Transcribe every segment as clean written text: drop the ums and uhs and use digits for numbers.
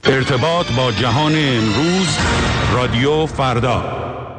ارتباط با جهان امروز، رادیو فردا.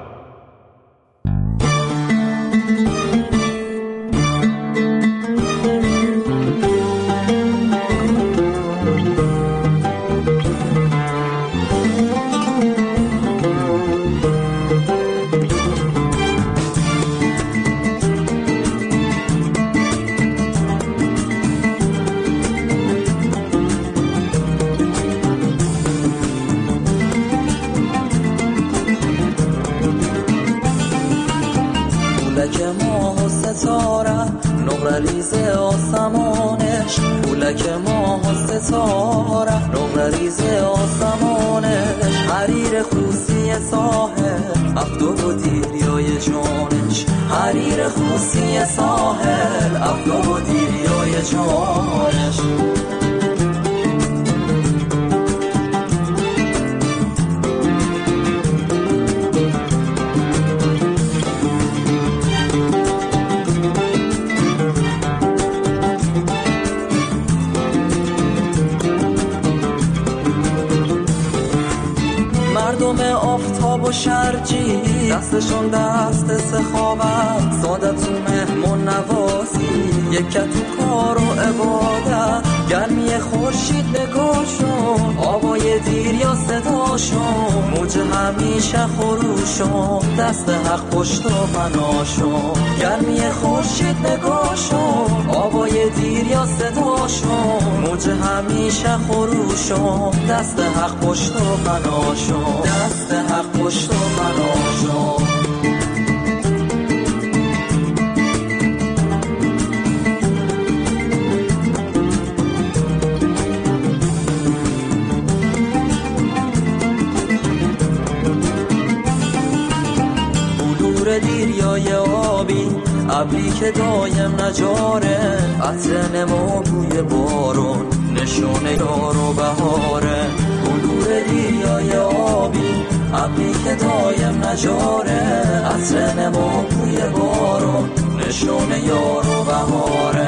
پولک ماه و ستاره نقرریز آسمانش حریر خوسی ساحل افدو و دیریای جانش حریر خوسی ساحل افدو و دیریای جانش آفتاب و شرجی دستشون دست سخاوت ساده تو مهمون نوازی یک تو کار و عبادت گرمی خورشید نگاشون آوای دیر یا صداشون موج همیشه خروشون دست حق پشت و پناشون گرمی خورشید نگاشون آوای دیر یا صداشون موج همیشه خروشون دست حق پشت و پناشون دست حق پشت و پناشون دیریای آبی ابری که دایم نجاره عطر نما بوی بارون نشونه یار و بهاره بلور دیریای آبی ابری که دایم نجاره عطر نما بوی بارون نشونه یار و بهاره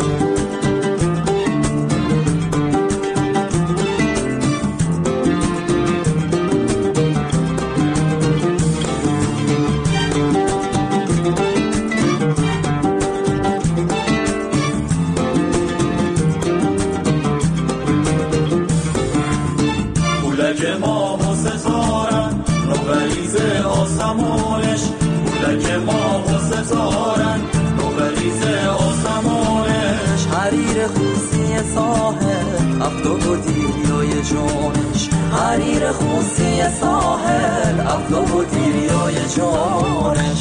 ساحل افدو و دیریای جانش حریر خوسی ساحل افدو و دیریای جانش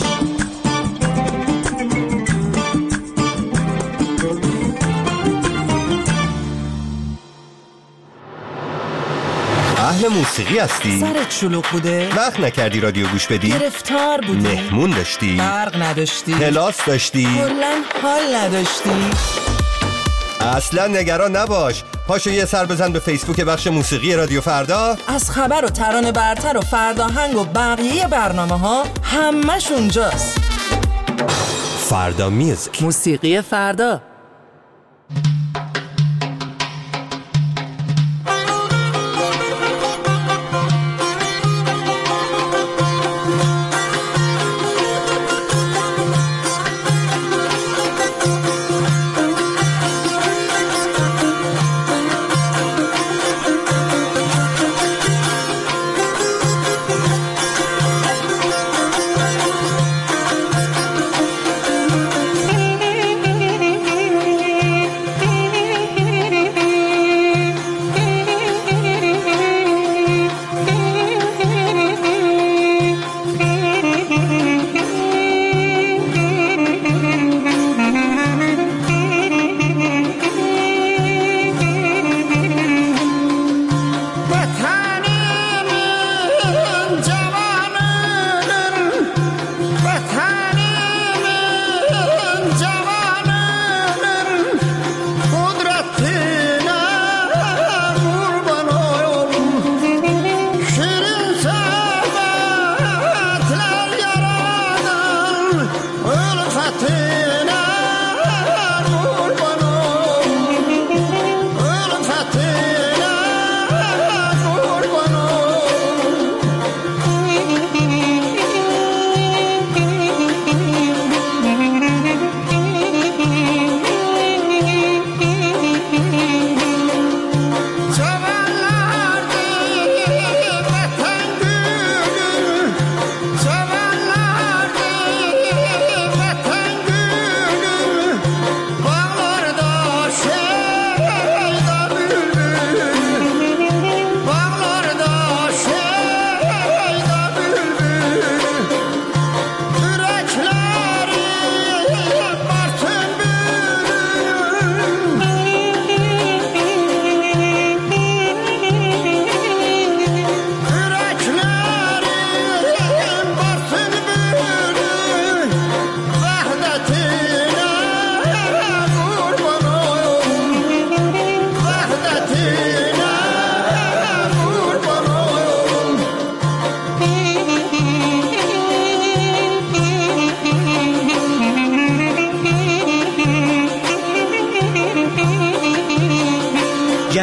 اهل موسیقی هستی؟ سرت شلوغ بوده؟ وقت نکردی رادیو گوش بدی؟ گرفتار بودی؟ مهمون داشتی؟ برق نداشتی؟ کلاس داشتی؟ کلاً حال نداشتی؟ اصلا نگران نباش، پاشو یه سر بزن به فیسبوک بخش موسیقی رادیو فردا. از خبر و ترانه برتر و فرداهنگ و بقیه برنامه ها همش اونجاست. فردا میوزیک، موسیقی فردا.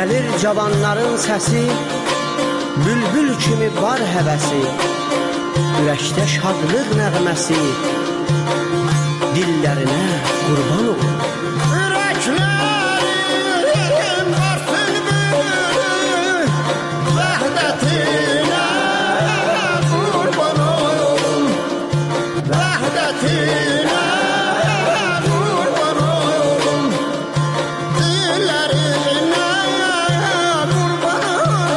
Gəlir cavanların səsi, bülbül kimi var həvəsi, ürəkdə şadlıq nəğməsi, dillərinə qurban olur. Ürəklərim varsın bülbül, vəhdətinə qurban olum, vəhdətinə qurban olum, dillərinə qurban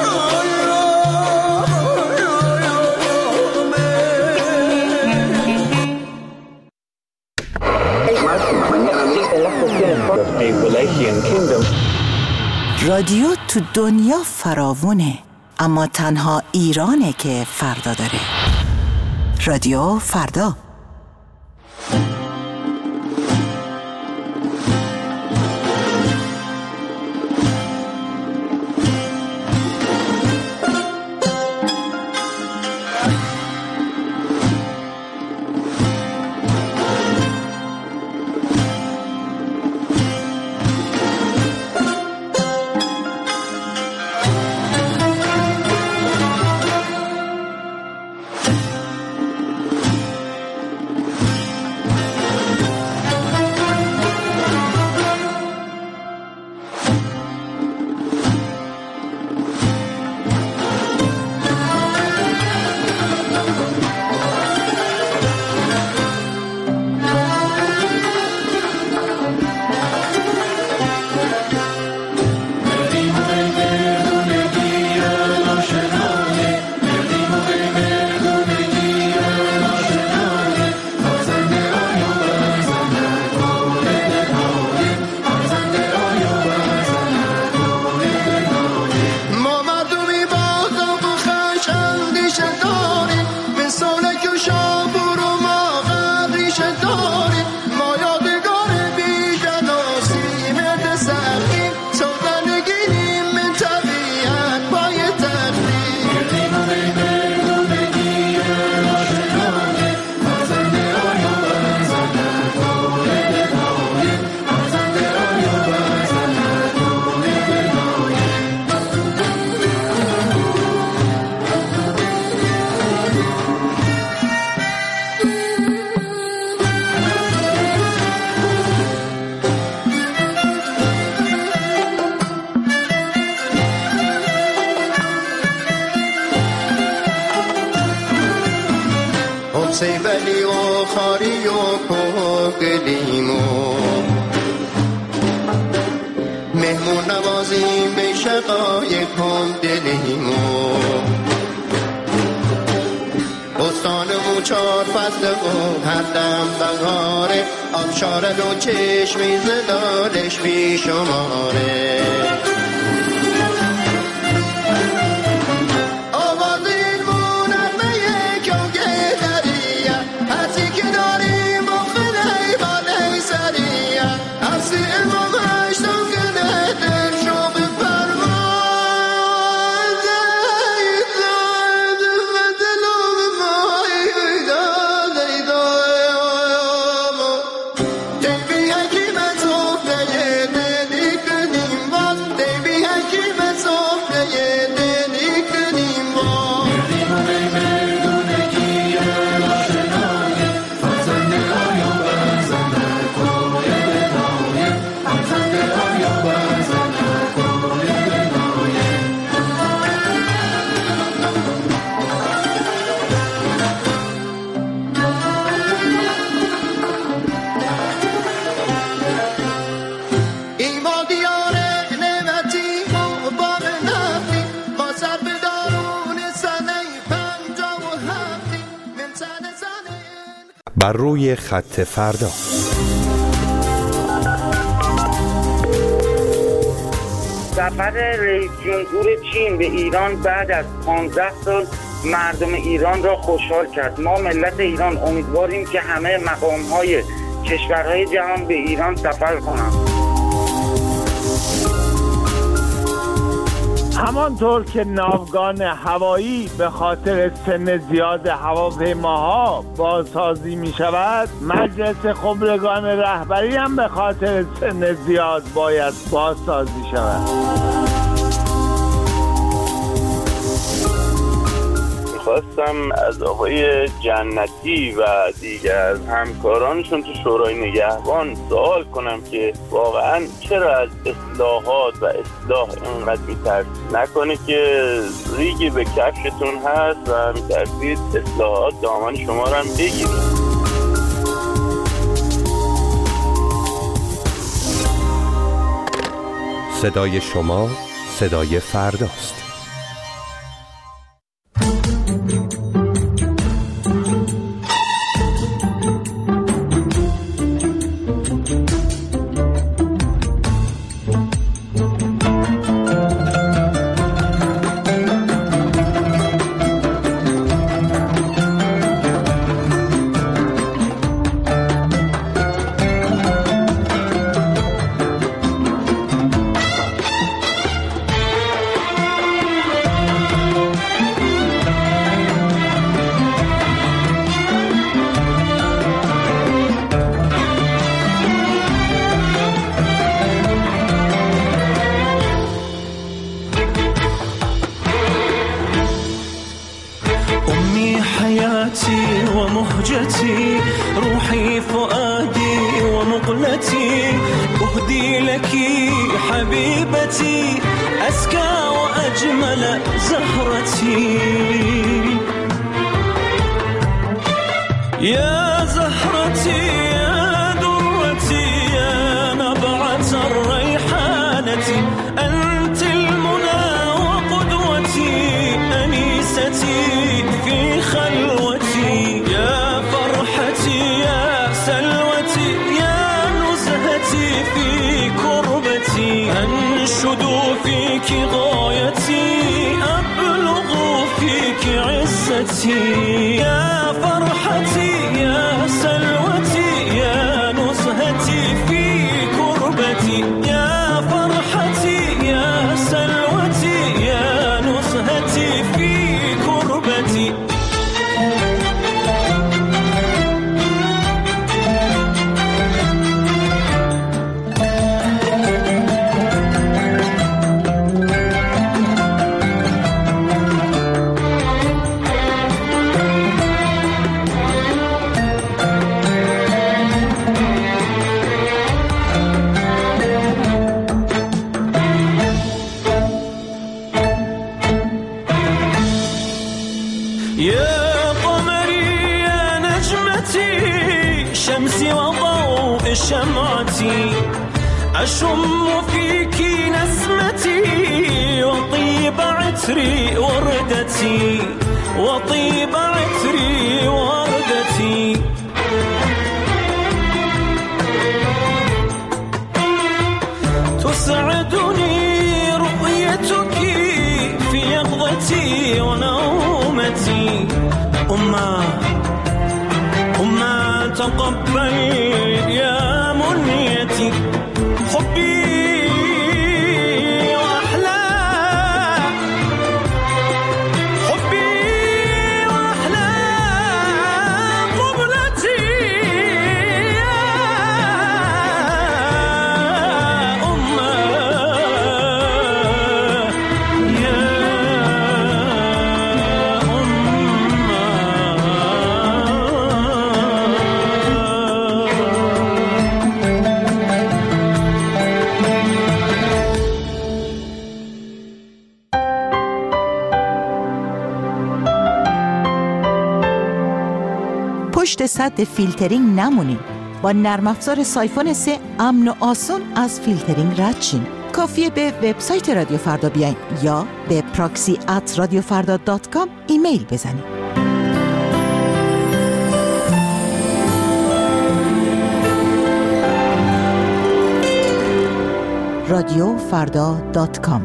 olum. رادیو تو دنیا فراوونه، اما تنها ایرانه که فردا داره. رادیو فردا. سیبلی و خاری و کوکلیمو مهمون نوازیم به شقایقم دلیمو بستانمو 4 فصل و هر دم بهاره آبشارد و چشمی زلالش بی شماره بر روی خط فردا. سفر رئیس جمهور چین به ایران بعد از 15 سال مردم ایران را خوشحال کرد. ما ملت ایران امیدواریم که همه مقام‌های کشورهای جهان به ایران سفر کنند. همانطور که ناوگان هوایی به خاطر سن زیاد هواپیماها بازسازی می شود، مجلس خبرگان رهبری هم به خاطر سن زیاد باید بازسازی شود. میخواستم از آقای جنتی و دیگر از همکارانشون تو شورای نگهبان سوال کنم که واقعا چرا از اصلاحات و اصلاح اینقدر میترسید؟ نکنه که ریگی به کفشتون هست و میترسید اصلاحات دامان شما رو هم بگیرید. صدای شما صدای فرداست. ومهجتي روحي فؤادي ومقلتي أهدي لك حبيبتي أزكى وأجمل زهرتي يا زهرتي يا درتي يا نبعة الريحانة أنت المنى وقدوتي أنيستي في خلوتي يا فرحتي يا سلوتي يا نزهتي في كربتي أنشد فيك غايتي أبلغ فيك عزتي يا فرحتي يا سلوتي يا نزهتي في كربتي يا فرحتي يا سلوتي يا نزهتي في كربتي يا قمري يا نجمتي شمسي وضوء شمعتي أشم فيك نسمتي وطيب عطري وردتي وطيب عطري وردتي تسعدني رؤيتك في يقظتي ونومتي أما تقبل يا منيتي حبي وأحلى حبي وأحلى قبلتي يا پشت سد فیلترینگ نمونین. با نرم افزار سایفون 3 امن و آسون از فیلترینگ رد شین. کافیه به وبسایت رادیو فردا بیاین یا به proxy@radiofarda.com ایمیل بزنید. radiofarda.com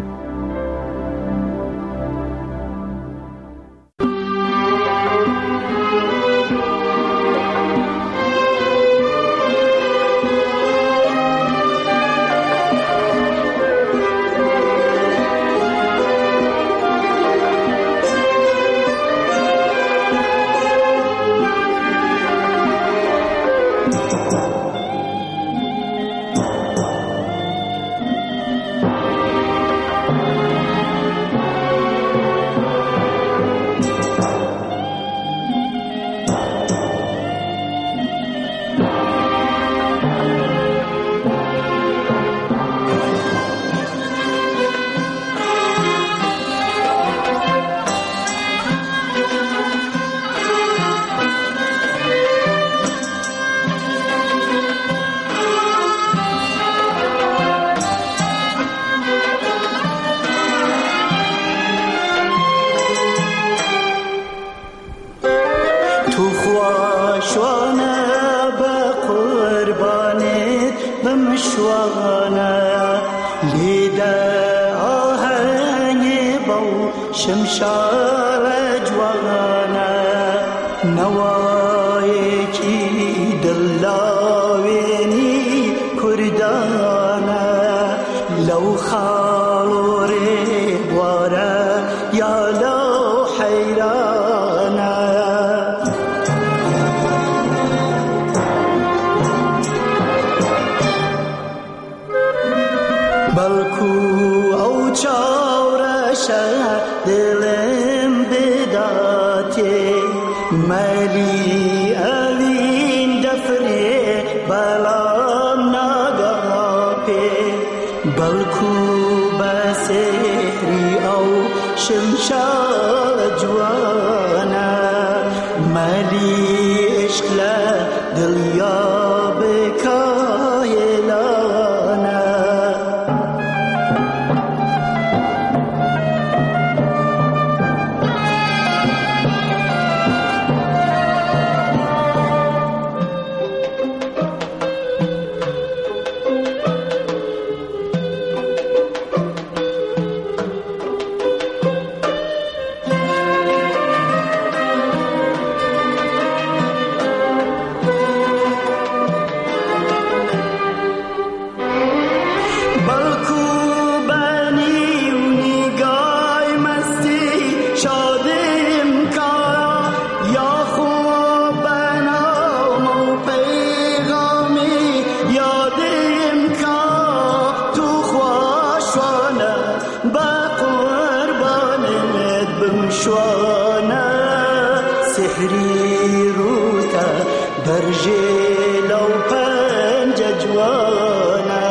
شوانه لیده آهنگ با شمشار جوانه نوای کی دلاوینی کردانه لو خالوری بواره یا لو حیرانه بلکو او چاورشه دلم بداتی ملی الین دفری بلام نگاپی بلکو بسیری او شمشار جوانه ملی عشق دلیا بکایلانه سحری روتا برجی لو پنج جوانا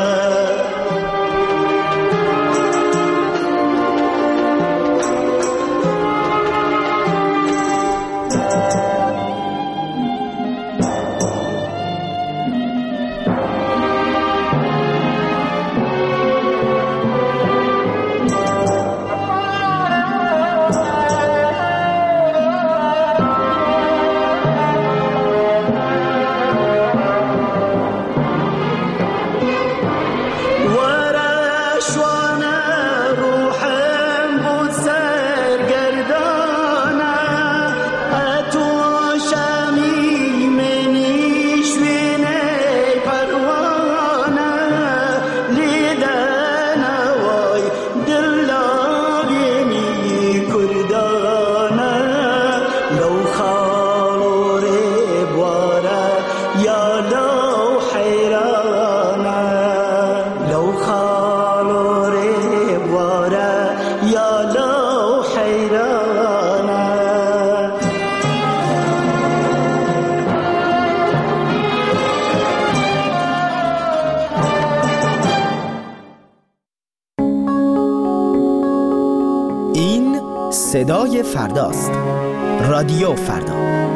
صدای فرداست. رادیو فردا.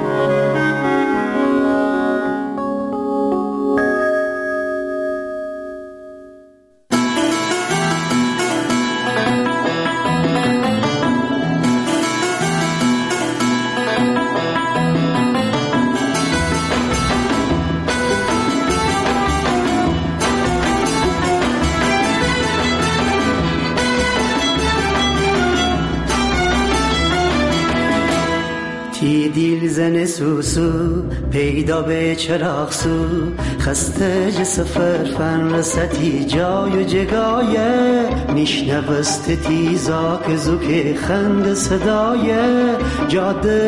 دیر زن سوسو پیدا به چراغ سو خسته ج سفر فن رستی جای و جگایه میشنوست تیزا که زوک خند صدای جاده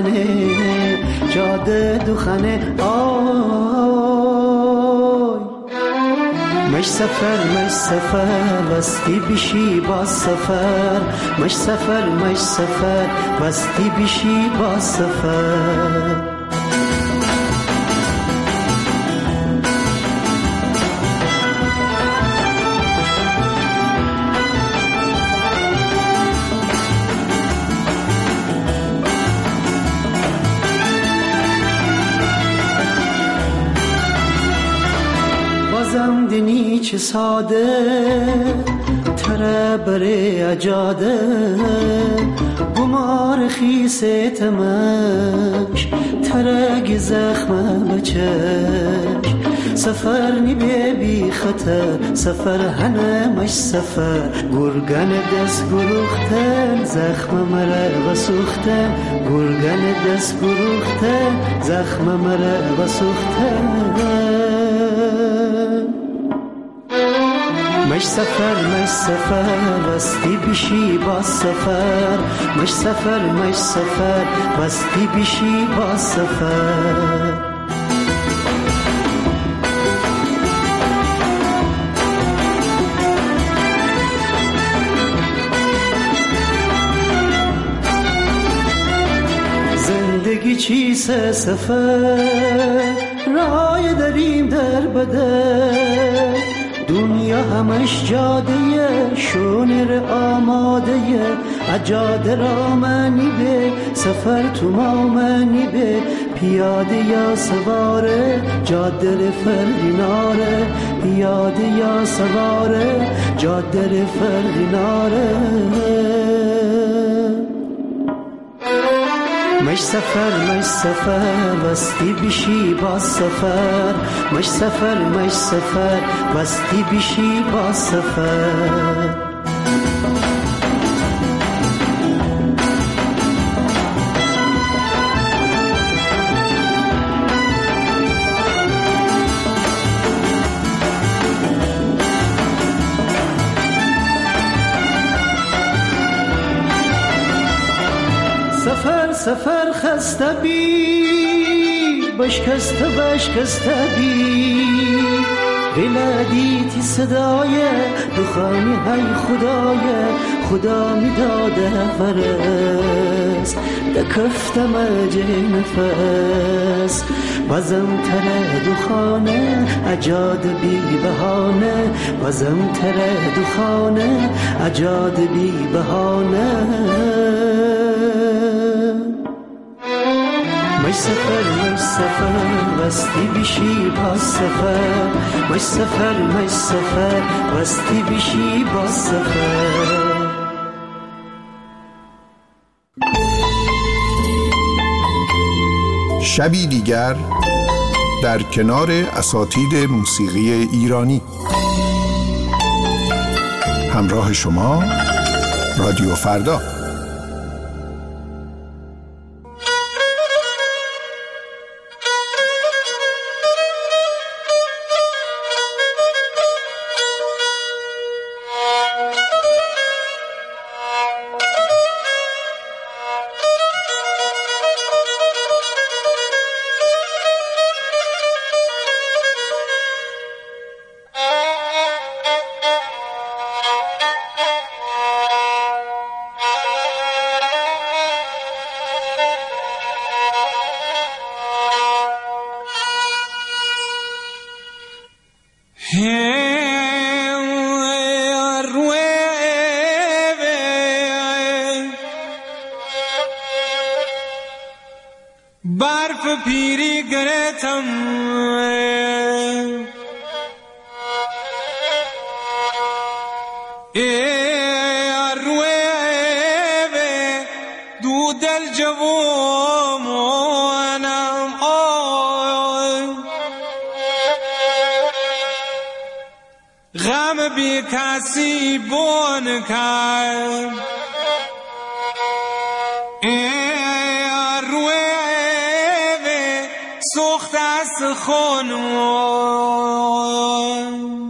دوخنه آی مش سفر وستی بشی با سفر مش سفر وستی بشی با سفر زندنی چه ساده تره بره اجاده بمار خیسه تمش ترگ زخمه بچش سفر نیبه بی خطر سفر هنه مش سفر گرگن دست گروختن زخم مره و سوختن گرگن دست گروختن زخم مره و سوختن مش سفر وستی بشی با سفر مش سفر وستی بشی با سفر زندگی چیست سفر رای داریم در بدر دنیا همش جاده شونر آماده اجاده را منی به سفر تو ما منی به پیاده یا سواره جاده فرقی ناره پیاده یا سواره جاده فرقی ناره مش سفر وستی بشی با سفر مش سفر وستی بشی با سفر سفر خسته بی بشکسته بی ولادیتی صدای دخانی های خدا می داده فرست دکفتم اجه نفس بازم تره دخانه اجاد بی بهانه بازم تره دخانه اجاد بی بهانه مش سفر وستی بشی با سفر مش سفر وستی بشی با سفر شبی دیگر در کنار اساتید موسیقی ایرانی همراه شما رادیو فردا. برف پیری گرتم روی دو دل جوانم غم بی کسی بون کرد سخت است خانم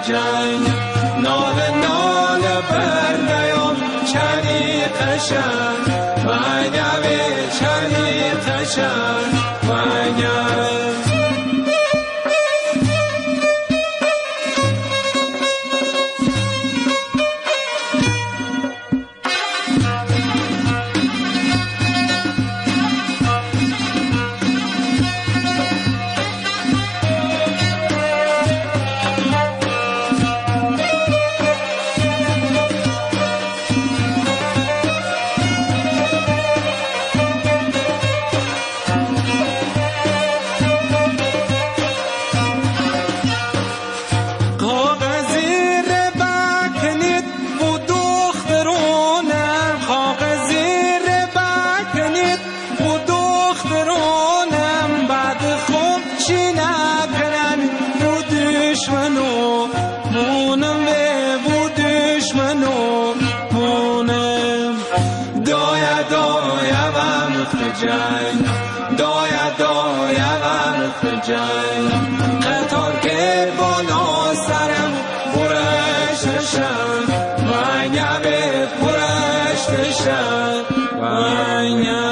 جنگ ناله ناله بر نیام چنی قشنگ ونگه چنی قشنگ ونگه جنگ قطار که بالا سرم پرش نشم ونگه به پرش نشم ونگه